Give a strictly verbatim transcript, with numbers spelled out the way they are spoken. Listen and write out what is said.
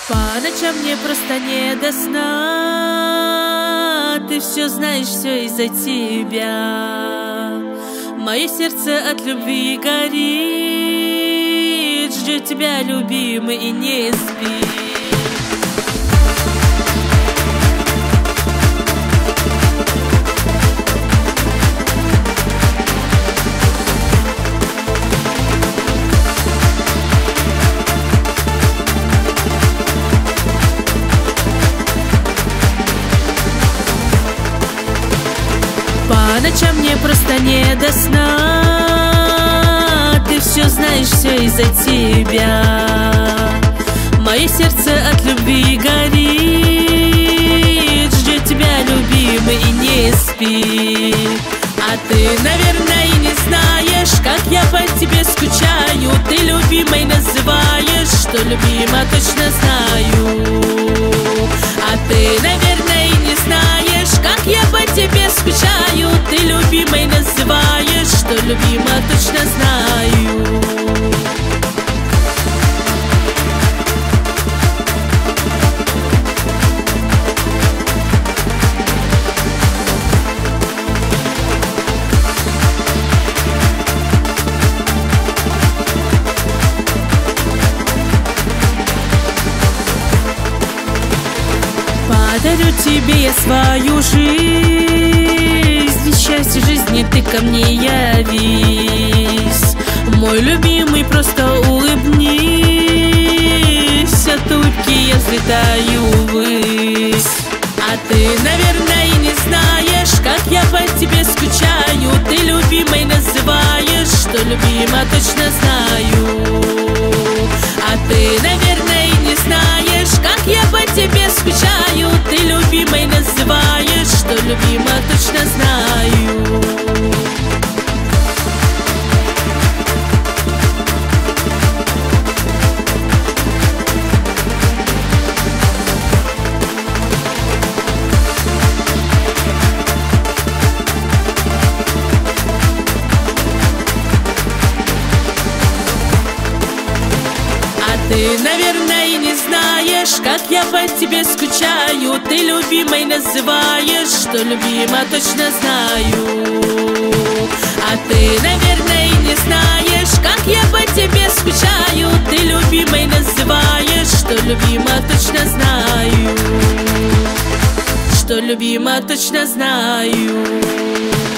По ночам мне просто не до сна. Ты все знаешь, все из-за тебя. Мое сердце от любви горит, ждет тебя, любимый, и не спит. По ночам мне просто не до сна. Ты все знаешь, все из-за тебя. Мое сердце от любви горит, ждет тебя, любимый, и не спит. А ты, наверное, и не знаешь, как я по тебе скучаю. Ты любимой называешь, что любима, точно знаю. А ты, наверное, и не знаешь, как я по тебе скучаю. Ты любимой называешь, что любима, точно знаю. Подарю тебе я свою жизнь, счастье жизни, ты ко мне явись. Мой любимый, просто улыбнись. От улыбки я взлетаю ввысь. А ты, наверное, и не знаешь, как я по тебе скучаю. Ты любимой называешь, что любима, точно знаю. А ты, наверное, и не знаешь, как я по тебе скучаю. Ты любимой называешь, что любима, точно знаю. Ты, наверное, и не знаешь, как я по тебе скучаю. Ты любимой называешь, что любима, точно знаю. А ты, наверное, и не знаешь, как я по тебе скучаю. Ты любимой называешь, что любима, точно знаю. Что любима, точно знаю.